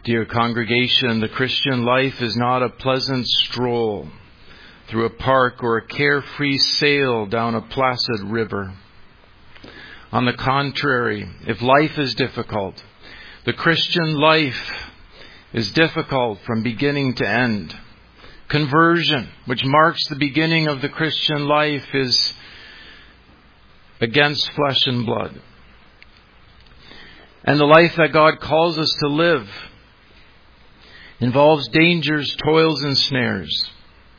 Dear congregation, the Christian life is not a pleasant stroll through a park or a carefree sail down a placid river. On the contrary, if life is difficult, the Christian life is difficult from beginning to end. Conversion, which marks the beginning of the Christian life, is against flesh and blood. And the life that God calls us to live involves dangers, toils, and snares.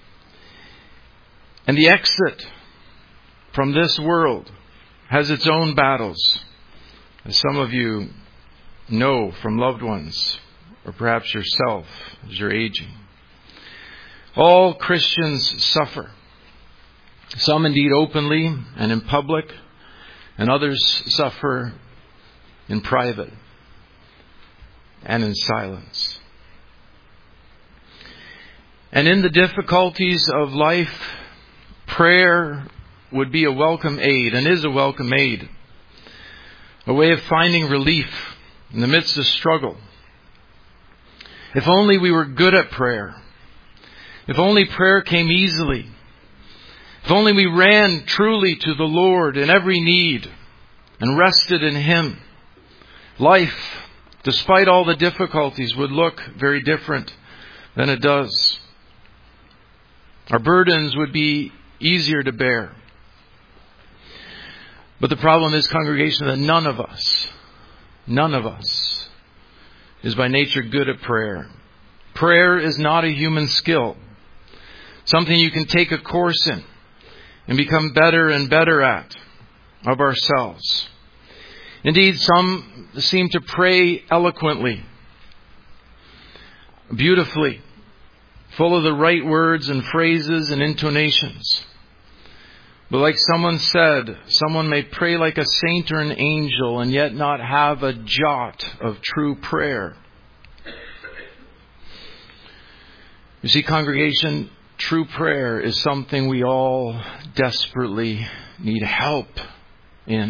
And the exit from this world has its own battles, as some of you know from loved ones, or perhaps yourself as you're aging. All Christians suffer, some indeed openly and in public, and others suffer in private and in silence. And in the difficulties of life, prayer would be a welcome aid, and is a welcome aid. A way of finding relief in the midst of struggle. If only we were good at prayer. If only prayer came easily. If only we ran truly to the Lord in every need and rested in Him. Life, despite all the difficulties, would look very different than it does. Our burdens would be easier to bear. But the problem is, congregation, that none of us is by nature good at prayer. Prayer is not a human skill. Something you can take a course in and become better and better at of ourselves. Indeed, some seem to pray eloquently, beautifully, full of the right words and phrases and intonations. But like someone said, someone may pray like a saint or an angel and yet not have a jot of true prayer. You see, congregation, true prayer is something we all desperately need help in.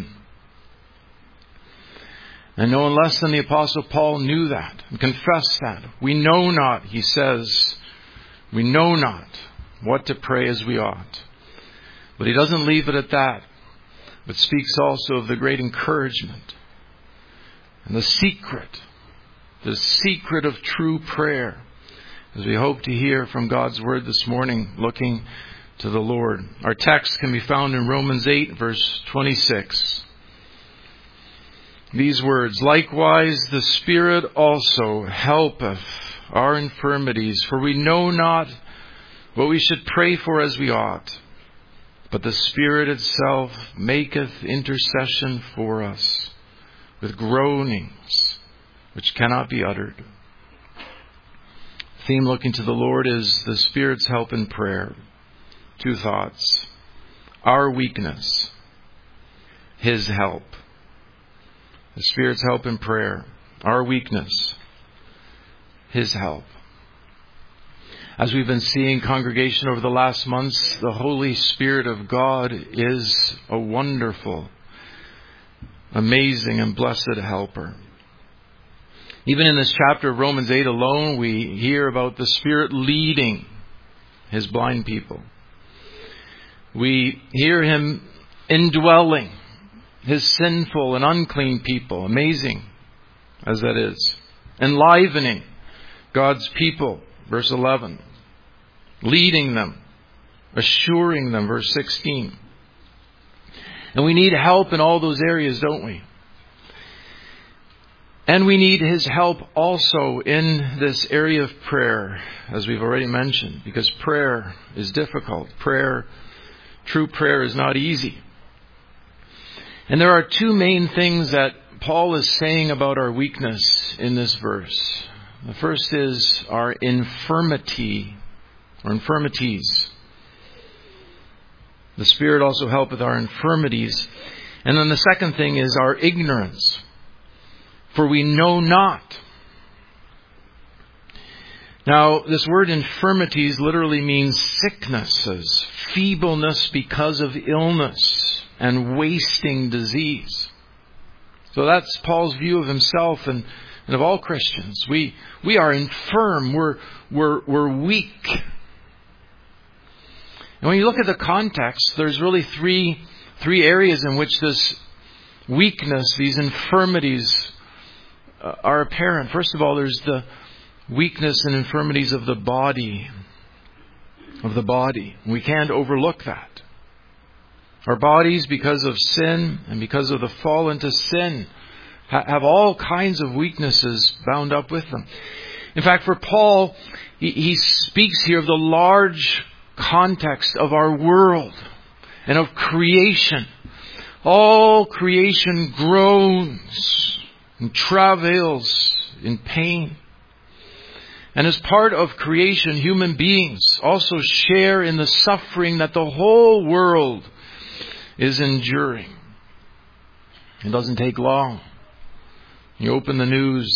And no one less than the Apostle Paul knew that and confessed that. We know not, he says, we know not what to pray as we ought. But he doesn't leave it at that, but speaks also of the great encouragement and the secret of true prayer, as we hope to hear from God's Word this morning, looking to the Lord. Our text can be found in Romans 8, verse 26. These words, "Likewise the Spirit also helpeth our infirmities, for we know not what we should pray for as we ought. But the Spirit itself maketh intercession for us with groanings which cannot be uttered." The theme looking to the Lord is the Spirit's help in prayer. Two thoughts. Our weakness, His help. The Spirit's help in prayer. Our weakness, His help. As we've been seeing, congregation, over the last months, the Holy Spirit of God is a wonderful, amazing, and blessed helper. Even in this chapter of Romans 8 alone, we hear about the Spirit leading His blind people. We hear Him indwelling His sinful and unclean people, amazing as that is. Enlivening God's people, verse 11. Leading them, assuring them, verse 16. And we need help in all those areas, don't we? And we need His help also in this area of prayer, as we've already mentioned, because prayer is difficult. True prayer is not easy. And there are two main things that Paul is saying about our weakness in this verse. The first is our infirmity, or infirmities. The Spirit also helpeth our infirmities. And then the second thing is our ignorance. For we know not. Now, this word infirmities literally means sicknesses, feebleness because of illness, and wasting disease. So that's Paul's view of himself and and of all Christians. We are infirm. We're weak. And when you look at the context, there's really three areas in which this weakness, these infirmities are apparent. First of all, there's the weakness and infirmities of the body. We can't overlook that. Our bodies, because of sin and because of the fall into sin, have all kinds of weaknesses bound up with them. In fact, for Paul, he speaks here of the large context of our world and of creation. All creation groans and travails in pain. And as part of creation, human beings also share in the suffering that the whole world is enduring. It doesn't take long. You open the news,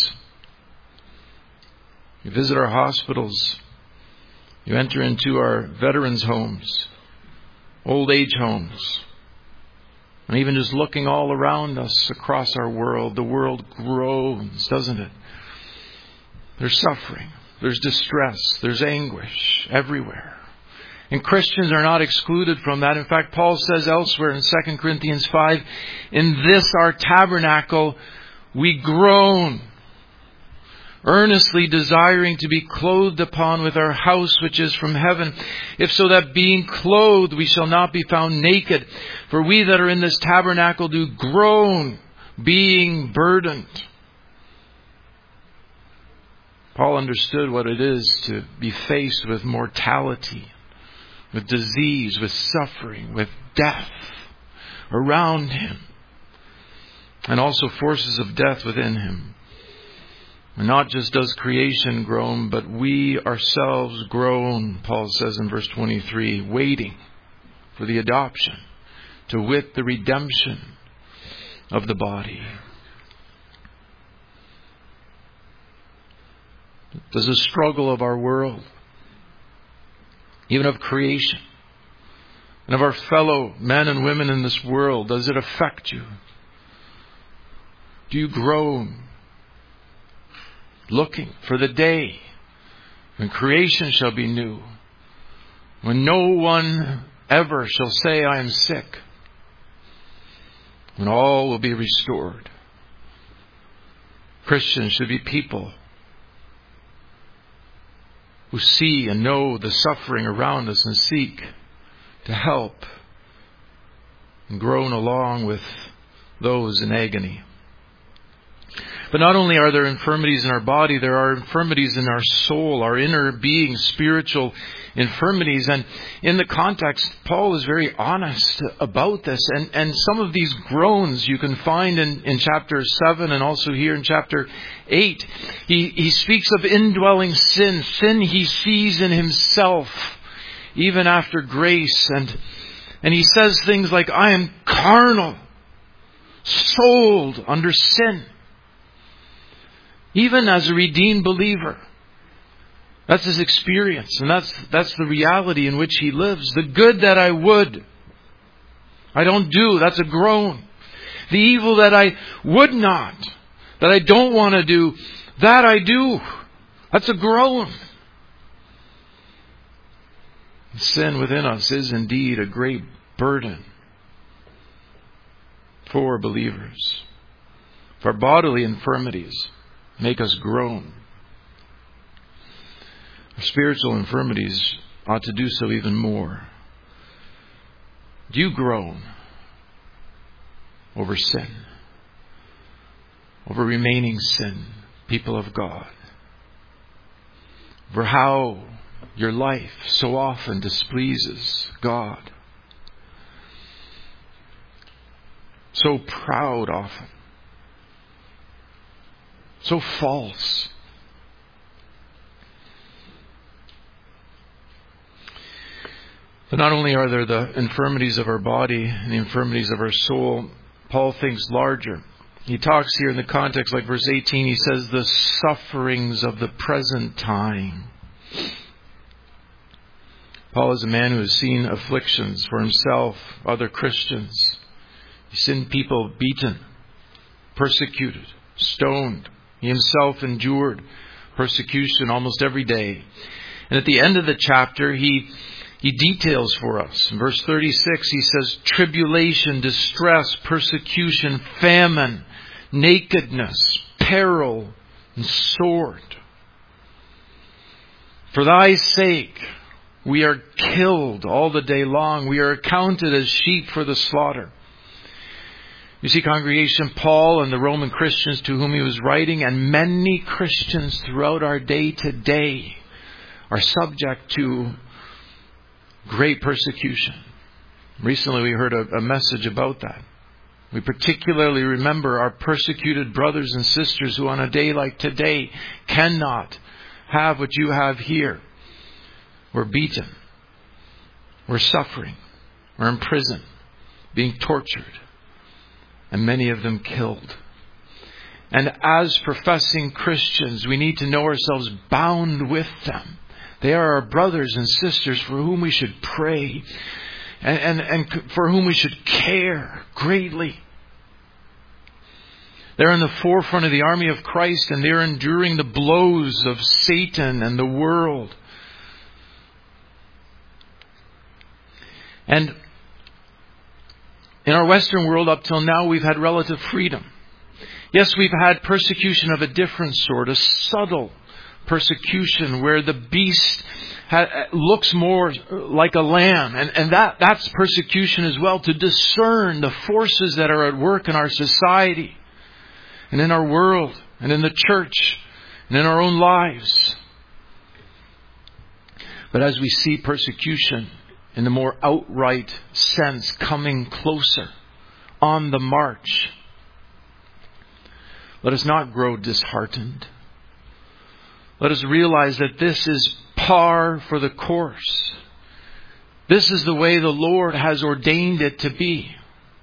you visit our hospitals, you enter into our veterans' homes, old age homes, and even just looking all around us across our world, the world groans, doesn't it? There's suffering. There's distress. There's anguish everywhere. And Christians are not excluded from that. In fact, Paul says elsewhere in 2 Corinthians 5, in this our tabernacle we groan, earnestly desiring to be clothed upon with our house which is from heaven, if so that being clothed we shall not be found naked. For we that are in this tabernacle do groan, being burdened. Paul understood what it is to be faced with mortality, with disease, with suffering, with death around him, and also forces of death within him. And not just does creation groan, but we ourselves groan, Paul says in verse 23, waiting for the adoption, to wit, the redemption of the body. Does the struggle of our world, even of creation, and of our fellow men and women in this world, does it affect you? Do you groan, looking for the day when creation shall be new, when no one ever shall say, I am sick, when all will be restored? Christians should be people who see and know the suffering around us and seek to help and groan along with those in agony. But not only are there infirmities in our body, there are infirmities in our soul, our inner being, spiritual infirmities. And in the context, Paul is very honest about this. And some of these groans you can find in chapter 7 and also here in chapter 8. He speaks of indwelling sin. Sin he sees in himself, even after grace. And he says things like, I am carnal, sold under sin. Even as a redeemed believer. That's his experience. And that's the reality in which he lives. The good that I would, I don't do. That's a groan. The evil that I would not, that I don't want to do, that I do. That's a groan. Sin within us is indeed a great burden for believers. For bodily infirmities make us groan. Our spiritual infirmities ought to do so even more. Do you groan over sin? Over remaining sin, people of God? Over how your life so often displeases God? So proud often. So false. But not only are there the infirmities of our body and the infirmities of our soul, Paul thinks larger. He talks here in the context, like verse 18, he says, the sufferings of the present time. Paul is a man who has seen afflictions for himself, other Christians. He's seen people beaten, persecuted, stoned, He himself endured persecution almost every day. And at the end of the chapter, he details for us. In verse 36, he says, tribulation, distress, persecution, famine, nakedness, peril, and sword. For thy sake, we are killed all the day long. We are accounted as sheep for the slaughter. You see, congregation, Paul and the Roman Christians to whom he was writing, and many Christians throughout our day today, are subject to great persecution. Recently we heard a message about that. We particularly remember our persecuted brothers and sisters who on a day like today cannot have what you have here. We're beaten. We're suffering. We're in prison, being tortured, and many of them killed. And as professing Christians, we need to know ourselves bound with them. They are our brothers and sisters for whom we should pray and for whom we should care greatly. They're in the forefront of the army of Christ, and they're enduring the blows of Satan and the world. And in our Western world up till now, we've had relative freedom. Yes, we've had persecution of a different sort, a subtle persecution where the beast looks more like a lamb. And that's persecution as well, to discern the forces that are at work in our society and in our world and in the church and in our own lives. But as we see persecution in the more outright sense coming closer on the march, let us not grow disheartened. Let us realize that this is par for the course. This is the way the Lord has ordained it to be.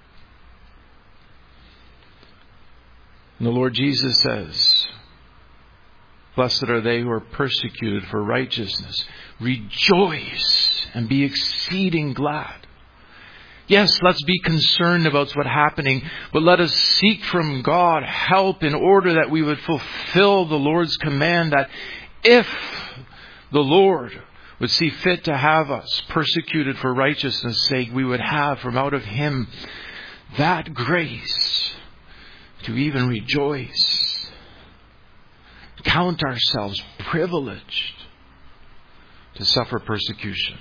And the Lord Jesus says, blessed are they who are persecuted for righteousness. Rejoice and be exceeding glad. Yes, let's be concerned about what's happening, but let us seek from God help in order that we would fulfill the Lord's command that if the Lord would see fit to have us persecuted for righteousness' sake, we would have from out of Him that grace to even rejoice. Count ourselves privileged to suffer persecution.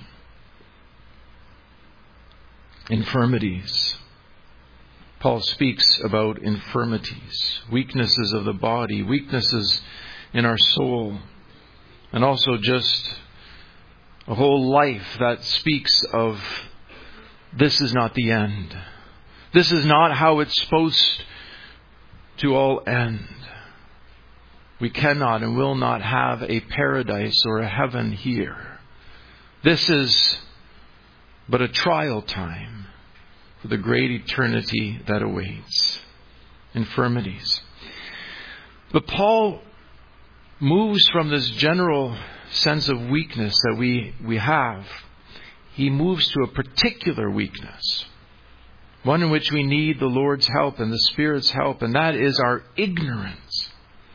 Infirmities. Paul speaks about infirmities, weaknesses of the body, weaknesses in our soul, and also just a whole life that speaks of this is not the end. This is not how it's supposed to all end. We cannot and will not have a paradise or a heaven here. This is but a trial time for the great eternity that awaits. Infirmities. But Paul moves from this general sense of weakness that we have. He moves to a particular weakness. One in which we need the Lord's help and the Spirit's help, and that is our ignorance.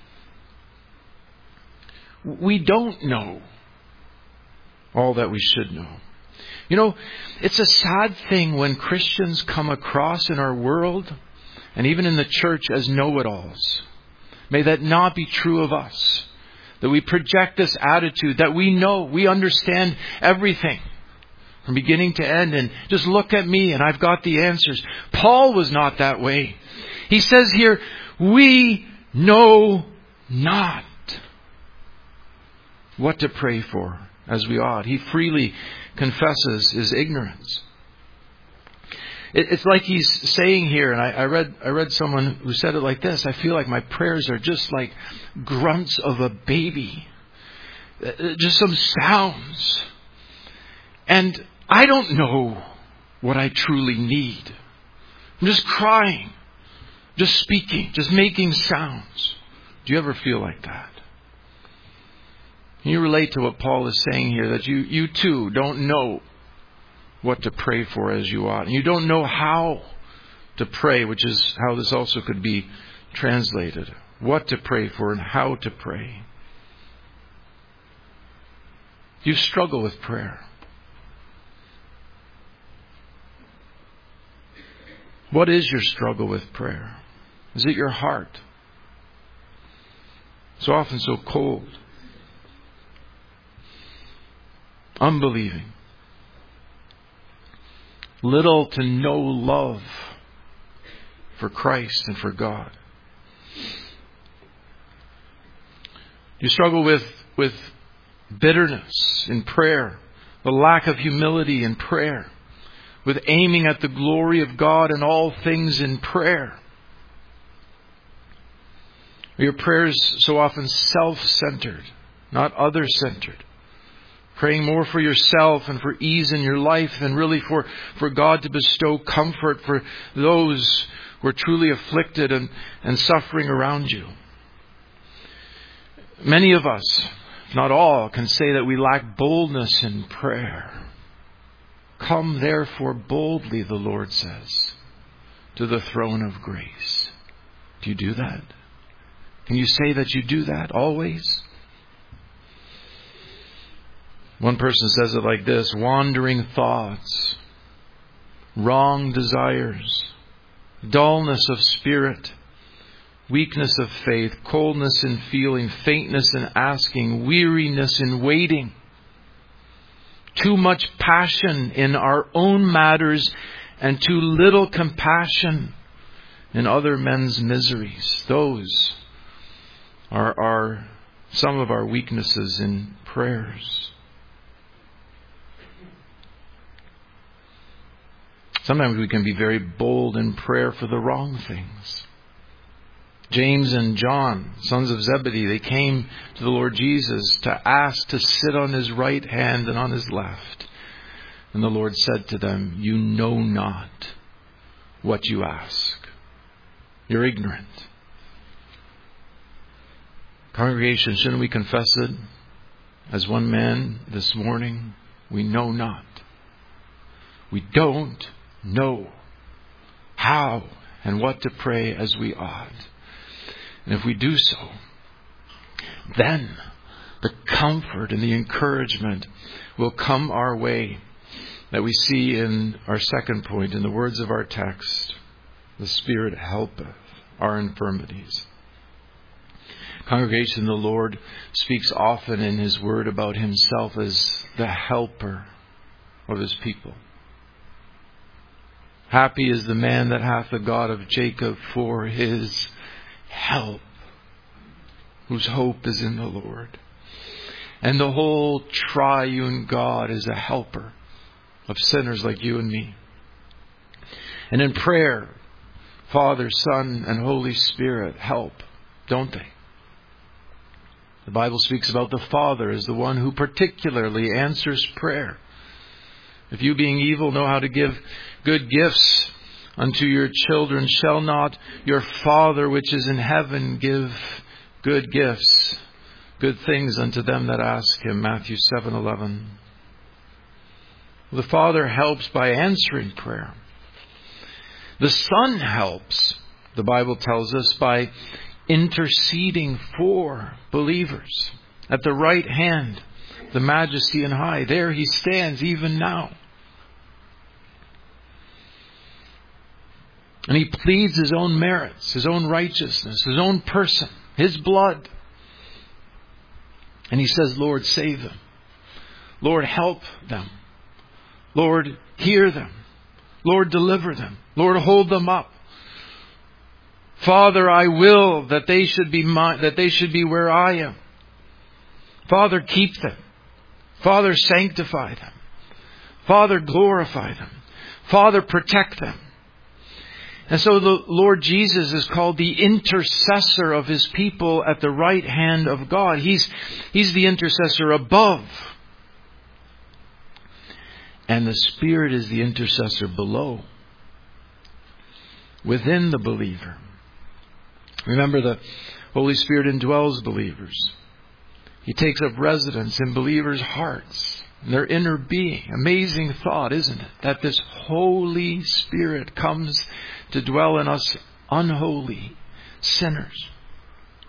We don't know all that we should know. You know, it's a sad thing when Christians come across in our world and even in the church as know-it-alls. May that not be true of us. That we project this attitude that we know, we understand everything from beginning to end, and just look at me and I've got the answers. Paul was not that way. He says here, we know not what to pray for as we ought. He freely confesses his ignorance. It's like he's saying here, and I read someone who said it like this: I feel like my prayers are just like grunts of a baby. Just some sounds. And I don't know what I truly need. I'm just crying, just speaking, just making sounds. Do you ever feel like that? Can you relate to what Paul is saying here? That you too don't know what to pray for as you ought. And you don't know how to pray, which is how this also could be translated. what to pray for and how to pray. You struggle with prayer. What is your struggle with prayer? Is it your heart? So often so cold, unbelieving, little to no love for Christ and for God. You struggle with bitterness in prayer, the lack of humility in prayer, with aiming at the glory of God in all things in prayer. Your prayers so often self-centered, not other-centered. Praying more for yourself and for ease in your life than really for God to bestow comfort for those who are truly afflicted and suffering around you. Many of us, if not all, can say that we lack boldness in prayer. Come therefore boldly, the Lord says, to the throne of grace. Do you do that? Can you say that you do that always? One person says it like this: wandering thoughts, wrong desires, dullness of spirit, weakness of faith, coldness in feeling, faintness in asking, weariness in waiting, too much passion in our own matters and too little compassion in other men's miseries. Those are some of our weaknesses in prayers. Sometimes we can be very bold in prayer for the wrong things. James and John, sons of Zebedee, they came to the Lord Jesus to ask to sit on His right hand and on His left. And the Lord said to them, "You know not what you ask. You're ignorant." Congregation, shouldn't we confess it as one man this morning? We know not. We don't know how and what to pray as we ought. And if we do so, then the comfort and the encouragement will come our way that we see in our second point, in the words of our text. The Spirit helpeth our infirmities. Congregation, the Lord speaks often in His Word about Himself as the helper of His people. Happy is the man that hath the God of Jacob for his help, whose hope is in the Lord. And the whole triune God is a helper of sinners like you and me. And in prayer, Father, Son, and Holy Spirit help, don't they? The Bible speaks about the Father as the one who particularly answers prayer. If you, being evil, know how to give good gifts unto your children, shall not your Father which is in heaven give good gifts, good things unto them that ask Him? Matthew 7:11. The Father helps by answering prayer. The Son helps, the Bible tells us, by interceding for believers. At the right hand, the Majesty and high, there He stands even now. And He pleads His own merits, His own righteousness, His own person, His blood. And He says, Lord, save them. Lord, help them. Lord, hear them. Lord, deliver them. Lord, hold them up. Father, I will that they should be where I am. Father, keep them. Father, sanctify them. Father, glorify them. Father, protect them. And so the Lord Jesus is called the intercessor of His people at the right hand of God. He's the intercessor above. And the Spirit is the intercessor below, within the believer. Remember, the Holy Spirit indwells believers. He takes up residence in believers' hearts, in their inner being. Amazing thought, isn't it? That this Holy Spirit comes to dwell in us unholy sinners.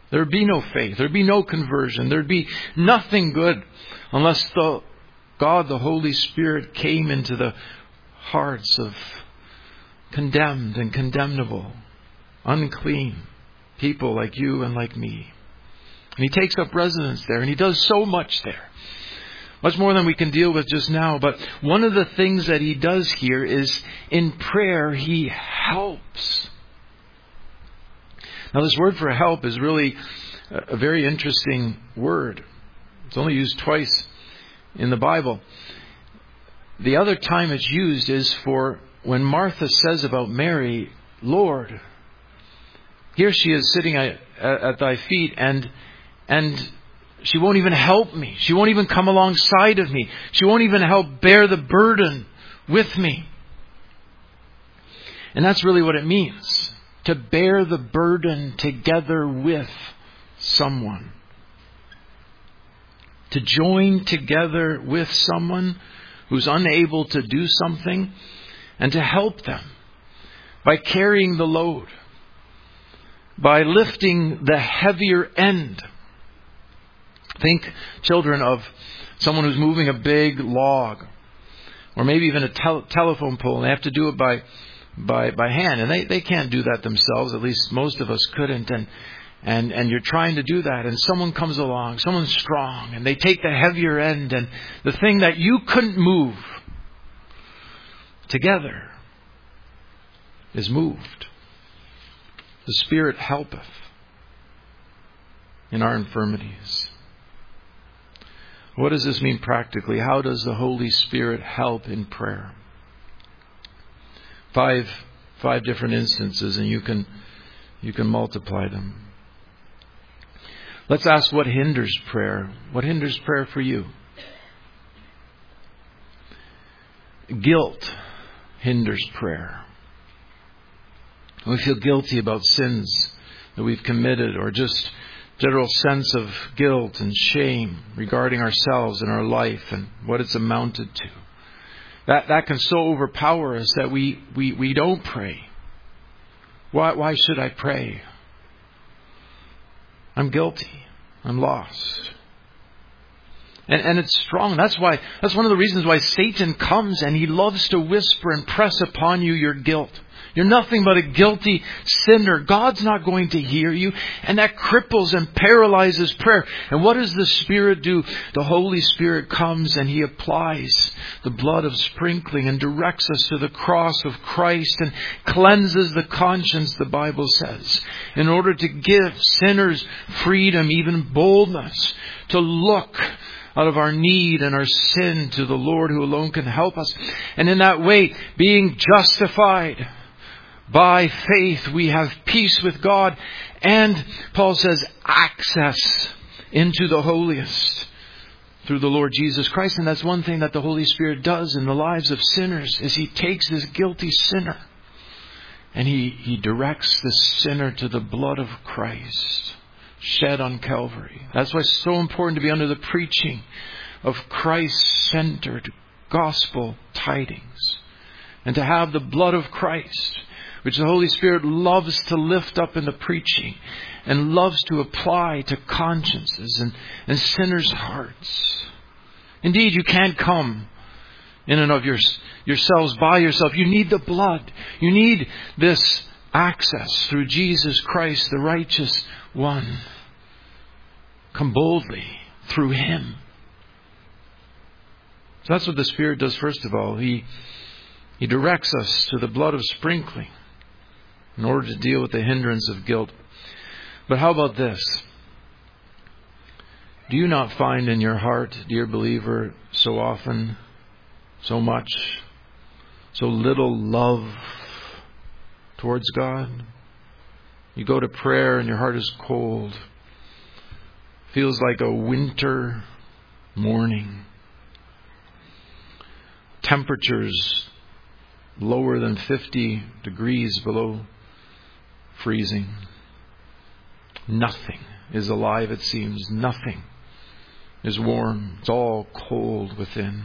There'd be no faith. There'd be no conversion. There'd be nothing good unless God, the Holy Spirit, came into the hearts of condemned and condemnable, unclean people like you and like me. And He takes up residence there, and He does so much there. Much more than we can deal with just now. But one of the things that He does here is in prayer, He helps. Now, this word for help is really a very interesting word. It's only used twice in the Bible. The other time it's used is for when Martha says about Mary, Lord, here she is sitting at thy feet, and she won't even help me. She won't even come alongside of me. She won't even help bear the burden with me. And that's really what it means, to bear the burden together with someone. To join together with someone who's unable to do something, and to help them by carrying the load, by lifting the heavier end. Think, children, of someone who's moving a big log, or maybe even a telephone pole, and they have to do it by hand, and they can't do that themselves. At least most of us couldn't. And you're trying to do that, and someone comes along, someone strong, and they take the heavier end, and the thing that you couldn't move together is moved. The Spirit helpeth in our infirmities. What does this mean practically? How does the Holy Spirit help in prayer? Five different instances, and you can multiply them. Let's ask what hinders prayer. What hinders prayer for you? Guilt hinders prayer. We feel guilty about sins that we've committed, or just general sense of guilt and shame regarding ourselves and our life and what it's amounted to. That can so overpower us that we don't pray. Why should I pray? I'm guilty. I'm lost. And it's strong. That's one of the reasons why Satan comes, and he loves to whisper and press upon you your guilt. You're nothing but a guilty sinner. God's not going to hear you. And that cripples and paralyzes prayer. And what does the Spirit do? The Holy Spirit comes and He applies the blood of sprinkling and directs us to the cross of Christ and cleanses the conscience, the Bible says, in order to give sinners freedom, even boldness, to look out of our need and our sin to the Lord who alone can help us. And in that way, being justified by faith, we have peace with God. And Paul says, access into the holiest through the Lord Jesus Christ. And that's one thing that the Holy Spirit does in the lives of sinners, is He takes this guilty sinner and He directs the sinner to the blood of Christ shed on Calvary. That's why it's so important to be under the preaching of Christ-centered gospel tidings, and to have the blood of Christ, which the Holy Spirit loves to lift up in the preaching and loves to apply to consciences and sinners' hearts. Indeed, you can't come in and of yourselves by yourself. You need the blood. You need this access through Jesus Christ, the righteous one. Come boldly through Him. So that's what the Spirit does first of all. He directs us to the blood of sprinkling in order to deal with the hindrance of guilt. But how about this? Do you not find in your heart, dear believer, so often, so much, so little love towards God? You go to prayer and your heart is cold. Feels like a winter morning. Temperatures lower than 50 degrees below freezing. Nothing is alive, it seems. Nothing is warm. It's all cold within.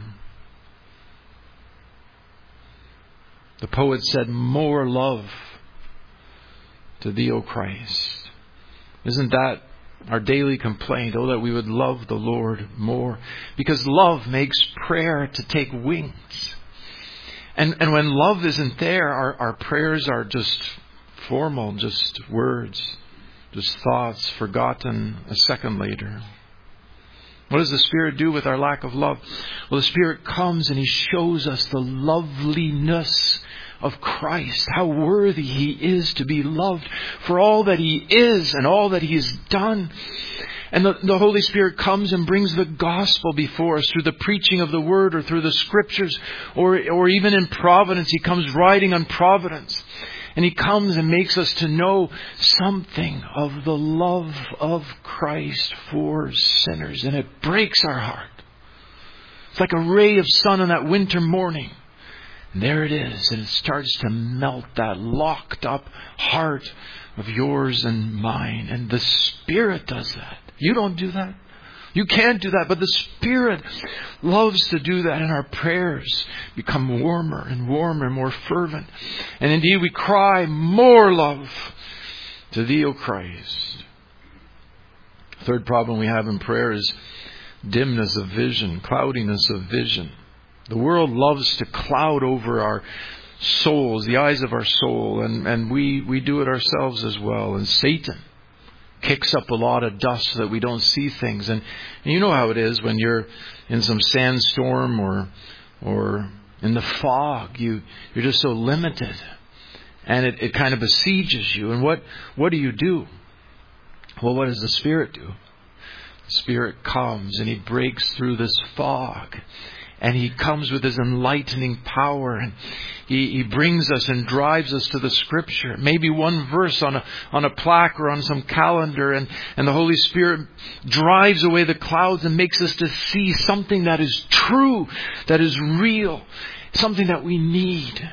The poet said, more love to Thee, O Christ. Isn't that our daily complaint. Oh, that we would love the Lord more. Because love makes prayer to take wings. And when love isn't there, our prayers are just formal, just words, just thoughts forgotten a second later. What does the Spirit do with our lack of love? Well, the Spirit comes and He shows us the loveliness of Christ, how worthy He is to be loved for all that He is and all that He has done. And the Holy Spirit comes and brings the gospel before us through the preaching of the Word or through the Scriptures or even in providence. He comes riding on providence. And He comes and makes us to know something of the love of Christ for sinners. And it breaks our heart. It's like a ray of sun on that winter morning. And there it is. And it starts to melt that locked up heart of yours and mine. And the Spirit does that. You don't do that. You can't do that, but the Spirit loves to do that, and our prayers become warmer and warmer and more fervent. And indeed, we cry more love to Thee, O Christ. Third problem we have in prayer is dimness of vision, cloudiness of vision. The world loves to cloud over our souls, the eyes of our soul, and we do it ourselves as well. And Satan kicks up a lot of dust so that we don't see things. And you know how it is when you're in some sandstorm or in the fog. You're just so limited. And it kind of besieges you. And what do you do? Well, what does the Spirit do? The Spirit comes and He breaks through this fog. And He comes with His enlightening power, and He brings us and drives us to the Scripture. Maybe one verse on a plaque or on some calendar, and the Holy Spirit drives away the clouds and makes us to see something that is true, that is real, something that we need.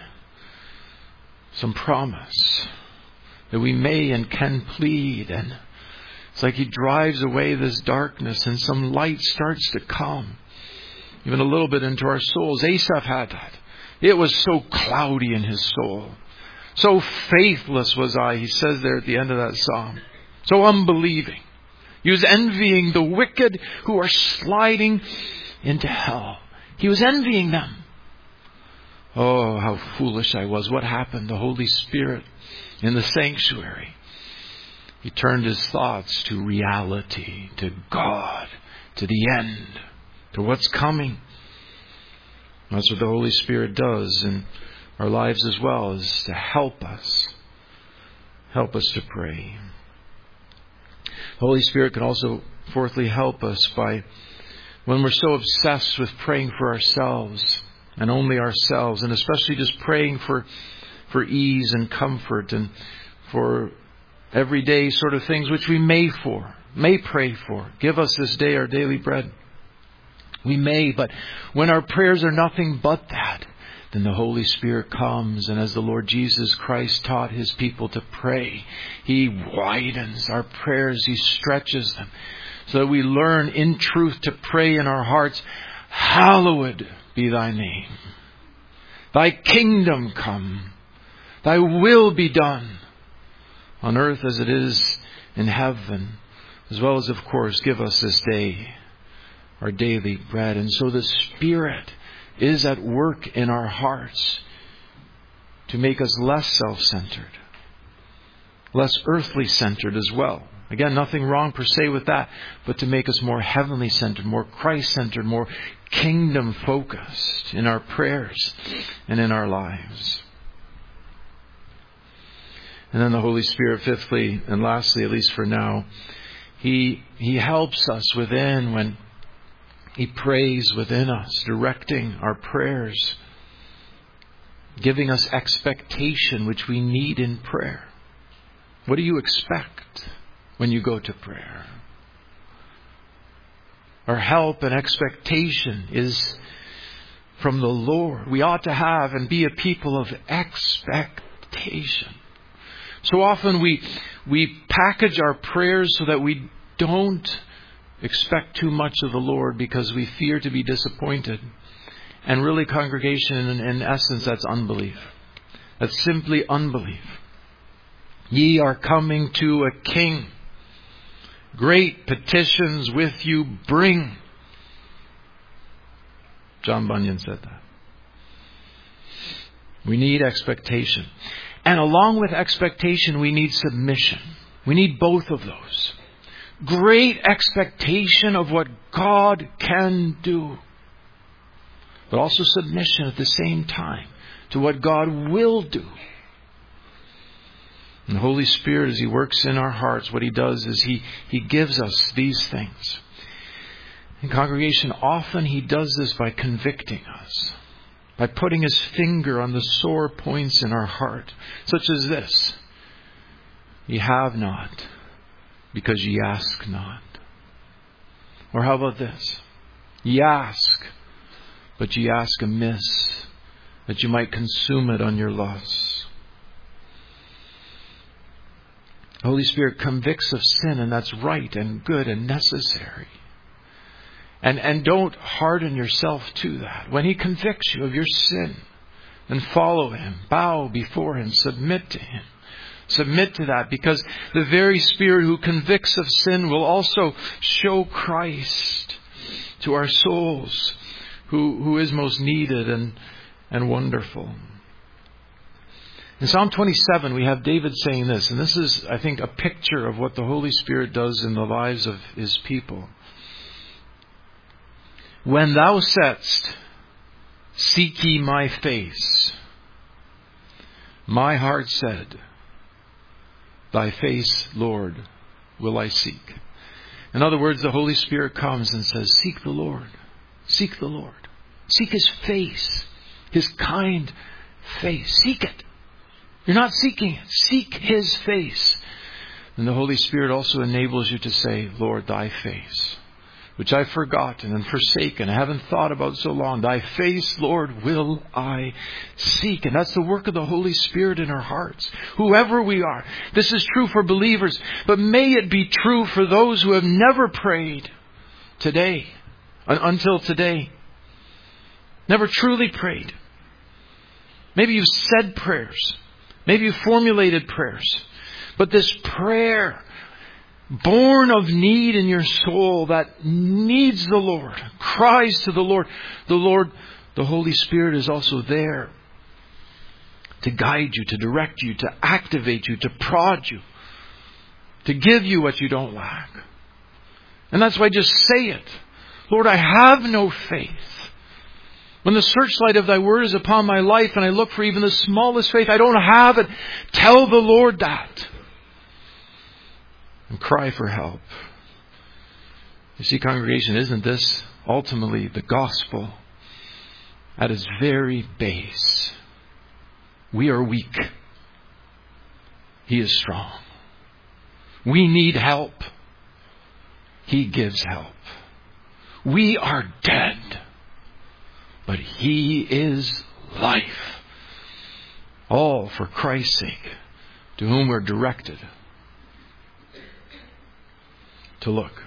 Some promise that we may and can plead. And it's like He drives away this darkness and some light starts to come. Even a little bit into our souls. Asaph had that. It was so cloudy in his soul. So faithless was I, he says there at the end of that psalm. So unbelieving. He was envying the wicked who are sliding into hell. He was envying them. Oh, how foolish I was. What happened? The Holy Spirit in the sanctuary. He turned his thoughts to reality, to God, to the end, to what's coming. That's what the Holy Spirit does in our lives as well, is to help us to pray. The Holy Spirit can also, fourthly, help us by when we're so obsessed with praying for ourselves and only ourselves, and especially just praying for ease and comfort and for everyday sort of things which we may pray for. Give us this day our daily bread. We may, but when our prayers are nothing but that, then the Holy Spirit comes, and as the Lord Jesus Christ taught His people to pray, He widens our prayers, He stretches them, so that we learn in truth to pray in our hearts, hallowed be Thy name. Thy kingdom come. Thy will be done on earth as it is in heaven, as well as, of course, give us this day our daily bread. And so the Spirit is at work in our hearts to make us less self-centered, less earthly centered as well. Again, nothing wrong per se with that, but to make us more heavenly centered, more Christ centered, more kingdom focused in our prayers and in our lives. And then the Holy Spirit, fifthly and lastly, at least for now, He helps us within when He prays within us, directing our prayers, giving us expectation which we need in prayer. What do you expect when you go to prayer? Our help and expectation is from the Lord. We ought to have and be a people of expectation. So often we package our prayers so that we don't expect too much of the Lord because we fear to be disappointed. And really, congregation, in essence, that's unbelief. That's simply unbelief. Ye are coming to a king. great petitions with you bring. John Bunyan said that. We need expectation. And along with expectation, we need submission. We need both of those. Great expectation of what God can do, but also submission at the same time to what God will do. And the Holy Spirit, as He works in our hearts, what He does is He gives us these things. In congregation, often He does this by convicting us, by putting His finger on the sore points in our heart, such as this: ye have not, because ye ask not. Or how about this? Ye ask, but ye ask amiss, that you might consume it on your lusts. The Holy Spirit convicts of sin, and that's right and good and necessary. And don't harden yourself to that. When He convicts you of your sin, then follow Him, bow before Him, submit to Him. Submit to that, because the very Spirit who convicts of sin will also show Christ to our souls, who is most needed and wonderful. In Psalm 27, we have David saying this, and this is, I think, a picture of what the Holy Spirit does in the lives of His people. When thou saidst, seek ye my face, my heart said, thy face, Lord, will I seek. In other words, the Holy Spirit comes and says, seek the Lord. Seek the Lord. Seek His face, His kind face. Seek it. You're not seeking it. Seek His face. And the Holy Spirit also enables you to say, Lord, thy face, which I've forgotten and forsaken, I haven't thought about so long. Thy face, Lord, will I seek. And that's the work of the Holy Spirit in our hearts. Whoever we are. This is true for believers, but may it be true for those who have never prayed today, until today. Never truly prayed. Maybe you've said prayers. Maybe you've formulated prayers. But this prayer, born of need in your soul, that needs the Lord, cries to the Lord, the Holy Spirit is also there to guide you, to direct you, to activate you, to prod you, to give you what you don't lack. And that's why just say it. Lord, I have no faith. When the searchlight of thy word is upon my life and I look for even the smallest faith, I don't have it. Tell the Lord that. And cry for help. You see, congregation, isn't this ultimately the gospel at its very base? We are weak. He is strong. We need help. He gives help. We are dead, but He is life. All for Christ's sake, to whom we're directed to look.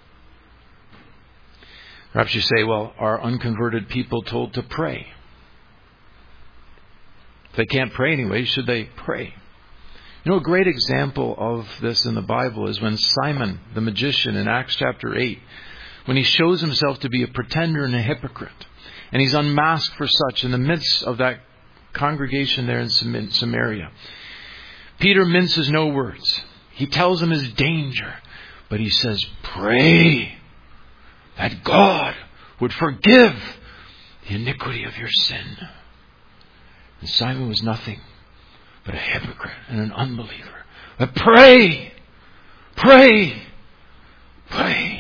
Perhaps you say, well, are unconverted people told to pray? If they can't pray anyway, should they pray? You know, a great example of this in the Bible is when Simon, the magician, in Acts chapter 8, when he shows himself to be a pretender and a hypocrite, and he's unmasked for such in the midst of that congregation there in Samaria. Peter minces no words. He tells him his danger, but he says, pray that God would forgive the iniquity of your sin. And Simon was nothing but a hypocrite and an unbeliever. But pray, pray, pray.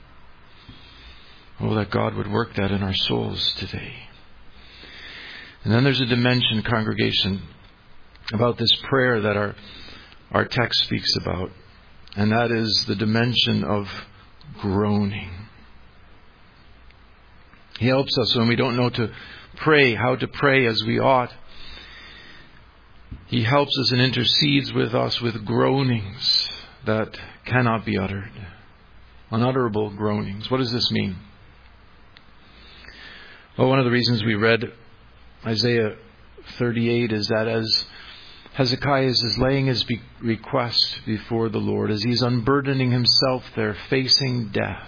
Oh, that God would work that in our souls today. And then there's a dimension, congregation, about this prayer that our text speaks about. And that is the dimension of groaning. He helps us when we don't know to pray, how to pray as we ought. He helps us and intercedes with us with groanings that cannot be uttered. Unutterable groanings. What does this mean? Well, one of the reasons we read Isaiah 38 is that as Hezekiah is laying his request before the Lord as he's unburdening himself there, facing death.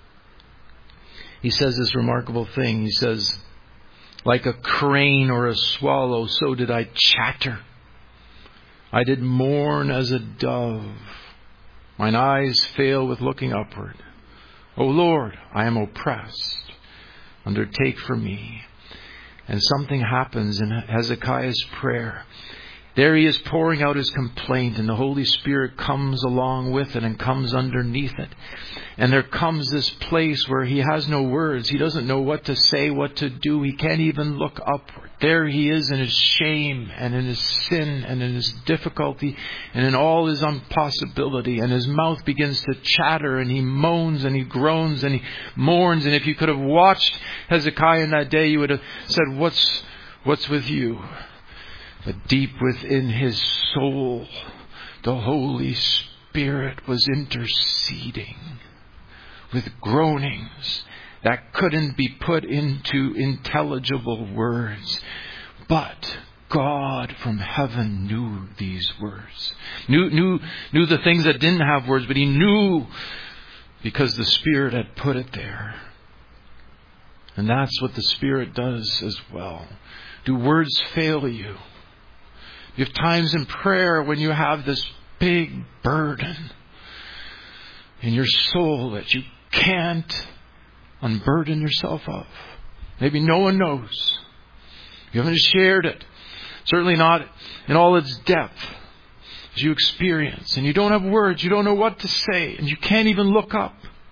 He says this remarkable thing. He says, like a crane or a swallow, so did I chatter. I did mourn as a dove. Mine eyes fail with looking upward. O Lord, I am oppressed. Undertake for me. And something happens in Hezekiah's prayer. There he is pouring out his complaint, and the Holy Spirit comes along with it and comes underneath it. And there comes this place where he has no words. He doesn't know what to say, what to do. He can't even look upward. There he is in his shame and in his sin and in his difficulty and in all his impossibility. And his mouth begins to chatter, and he moans and he groans and he mourns. And if you could have watched Hezekiah in that day, you would have said, what's with you? But deep within his soul, the Holy Spirit was interceding with groanings that couldn't be put into intelligible words. But God from heaven knew these words. Knew the things that didn't have words, but he knew because the Spirit had put it there. And that's what the Spirit does as well. Do words fail you? You have times in prayer when you have this big burden in your soul that you can't unburden yourself of. Maybe no one knows. You haven't shared it. Certainly not in all its depth as you experience. And you don't have words. You don't know what to say. And you can't even look up.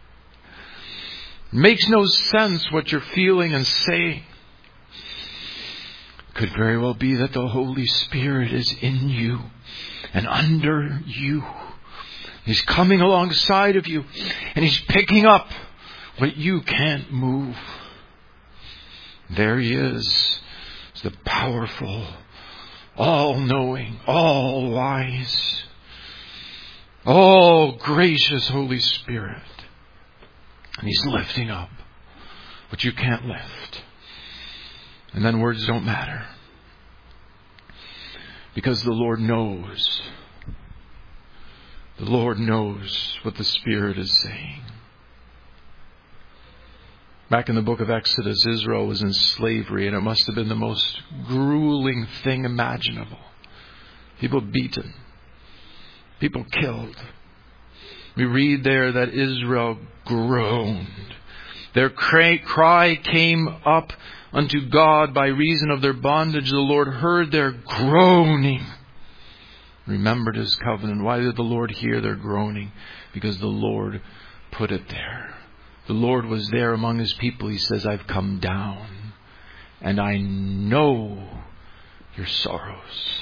It makes no sense what you're feeling and saying. Could very well be that the Holy Spirit is in you and under you. He's coming alongside of you and He's picking up what you can't move. There He is, the powerful, all-knowing, all-wise, all-gracious Holy Spirit. And He's lifting up what you can't lift. And then words don't matter. Because the Lord knows. The Lord knows what the Spirit is saying. Back in the book of Exodus, Israel was in slavery, and it must have been the most grueling thing imaginable. People beaten. People killed. We read there that Israel groaned. Their cry came up unto God by reason of their bondage. The Lord heard their groaning, remembered His covenant. Why did the Lord hear their groaning? Because the Lord put it there. The Lord was there among His people. He says, I've come down and I know your sorrows.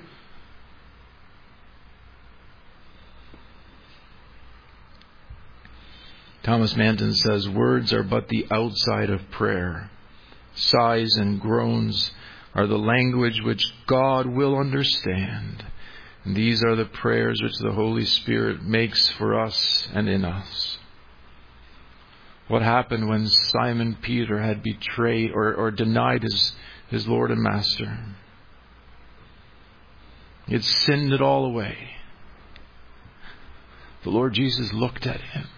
Thomas Manton says, words are but the outside of prayer. Sighs and groans are the language which God will understand. And these are the prayers which the Holy Spirit makes for us and in us. What happened when Simon Peter had betrayed or denied his Lord and Master? He had sinned it all away. The Lord Jesus looked at him.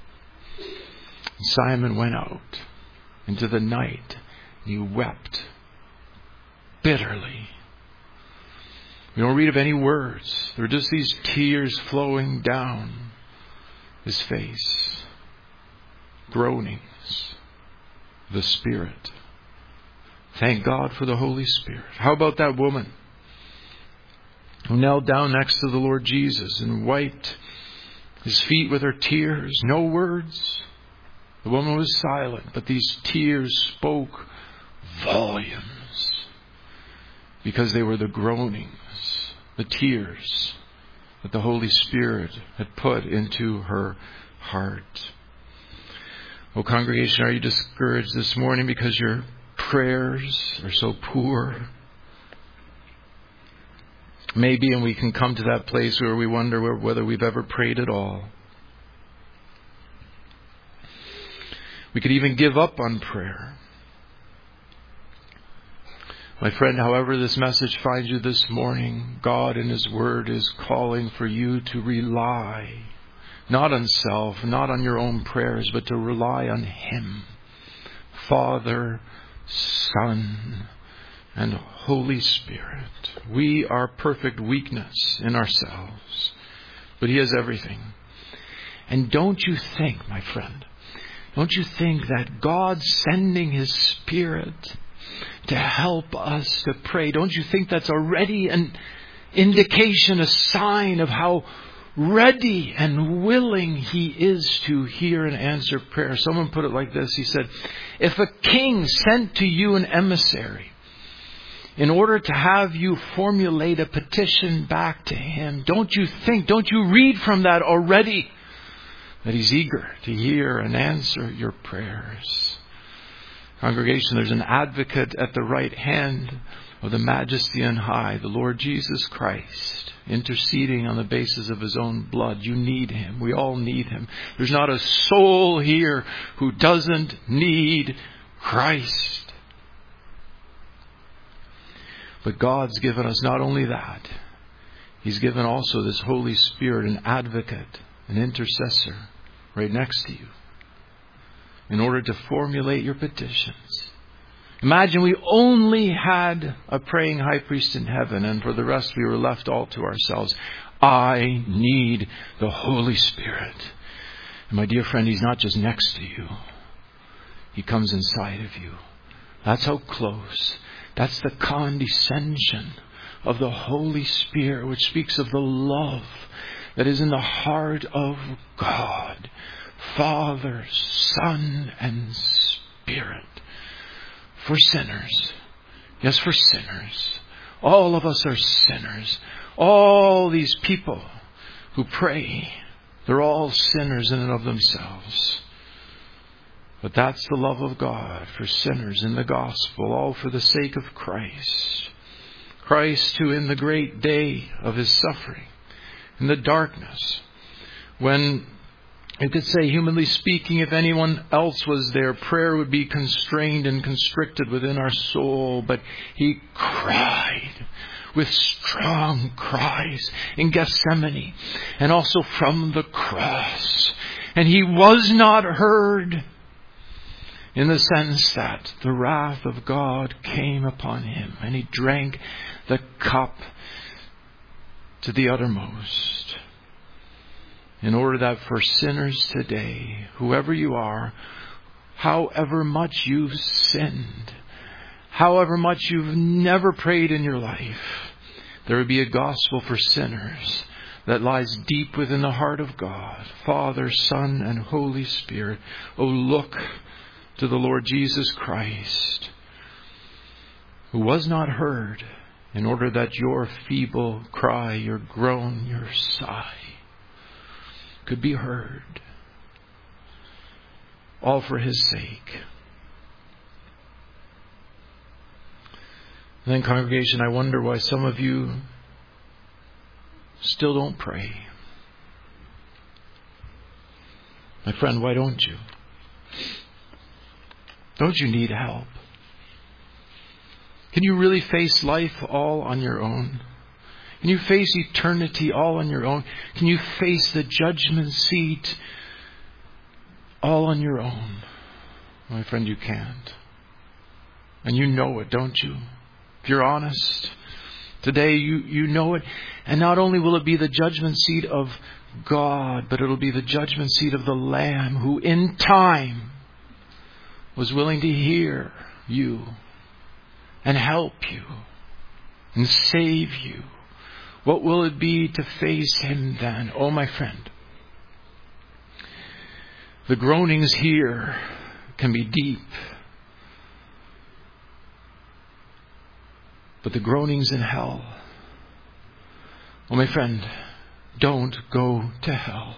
Simon went out into the night and he wept bitterly. We don't read of any words. There were just these tears flowing down his face. Groanings. The Spirit. Thank God for the Holy Spirit. How about that woman who knelt down next to the Lord Jesus and wiped His feet with her tears? No words. The woman was silent, but these tears spoke volumes because they were the groanings, the tears that the Holy Spirit had put into her heart. Oh, congregation, are you discouraged this morning because your prayers are so poor? Maybe, and we can come to that place where we wonder whether we've ever prayed at all. We could even give up on prayer. My friend, however this message finds you this morning, God in His Word is calling for you to rely not on self, not on your own prayers, but to rely on Him. Father, Son, and Holy Spirit. We are perfect weakness in ourselves, but He has everything. And don't you think, my friend, don't you think that God sending His Spirit to help us to pray, don't you think that's already an indication, a sign of how ready and willing He is to hear and answer prayer? Someone put it like this. He said, if a king sent to you an emissary in order to have you formulate a petition back to him, don't you read from that already that He's eager to hear and answer your prayers? Congregation, there's an advocate at the right hand of the Majesty on high, the Lord Jesus Christ, interceding on the basis of His own blood. You need Him. We all need Him. There's not a soul here who doesn't need Christ. But God's given us not only that, He's given also this Holy Spirit, an advocate, an intercessor, right next to you, in order to formulate your petitions. Imagine we only had a praying high priest in heaven, and for the rest we were left all to ourselves. I need the Holy Spirit. And my dear friend, He's not just next to you. He comes inside of you. That's how close. That's the condescension of the Holy Spirit, which speaks of the love that is in the heart of God, Father, Son, and Spirit. For sinners. Yes, for sinners. All of us are sinners. All these people who pray, they're all sinners in and of themselves. But that's the love of God for sinners in the gospel, all for the sake of Christ. Christ who in the great day of His suffering, in the darkness, when you could say, humanly speaking, if anyone else was there, prayer would be constrained and constricted within our soul. But He cried with strong cries in Gethsemane and also from the cross. And He was not heard, in the sense that the wrath of God came upon Him and He drank the cup to the uttermost. In order that for sinners today, whoever you are, however much you've sinned, however much you've never prayed in your life, there would be a gospel for sinners that lies deep within the heart of God, Father, Son, and Holy Spirit. Oh, look to the Lord Jesus Christ, who was not heard, in order that your feeble cry, your groan, your sigh could be heard. All for His sake. And then, congregation, I wonder why some of you still don't pray. My friend, why don't you? Don't you need help? Can you really face life all on your own? Can you face eternity all on your own? Can you face the judgment seat all on your own? My friend, you can't. And you know it, don't you? If you're honest, today you know it. And not only will it be the judgment seat of God, but it'll be the judgment seat of the Lamb, who in time was willing to hear you and help you and save you. What will it be to face Him then? Oh, my friend, the groanings here can be deep, but the groanings in hell, oh, my friend, don't go to hell.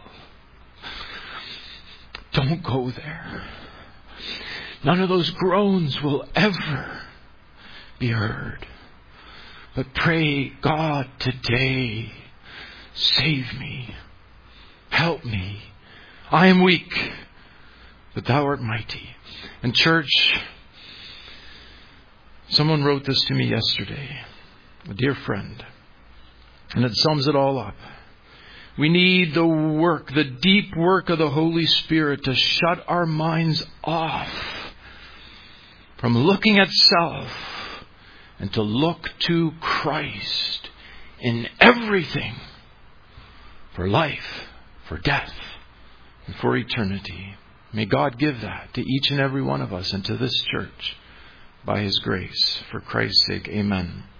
Don't go there. None of those groans will ever be heard. But pray, God, today, save me. Help me. I am weak, but Thou art mighty. And church, Someone wrote this to me yesterday, a dear friend, and it sums it all up. We need the work, the deep work of the Holy Spirit to shut our minds off from looking at self and to look to Christ in everything for life, for death, and for eternity. May God give that to each and every one of us and to this church by His grace. For Christ's sake, amen.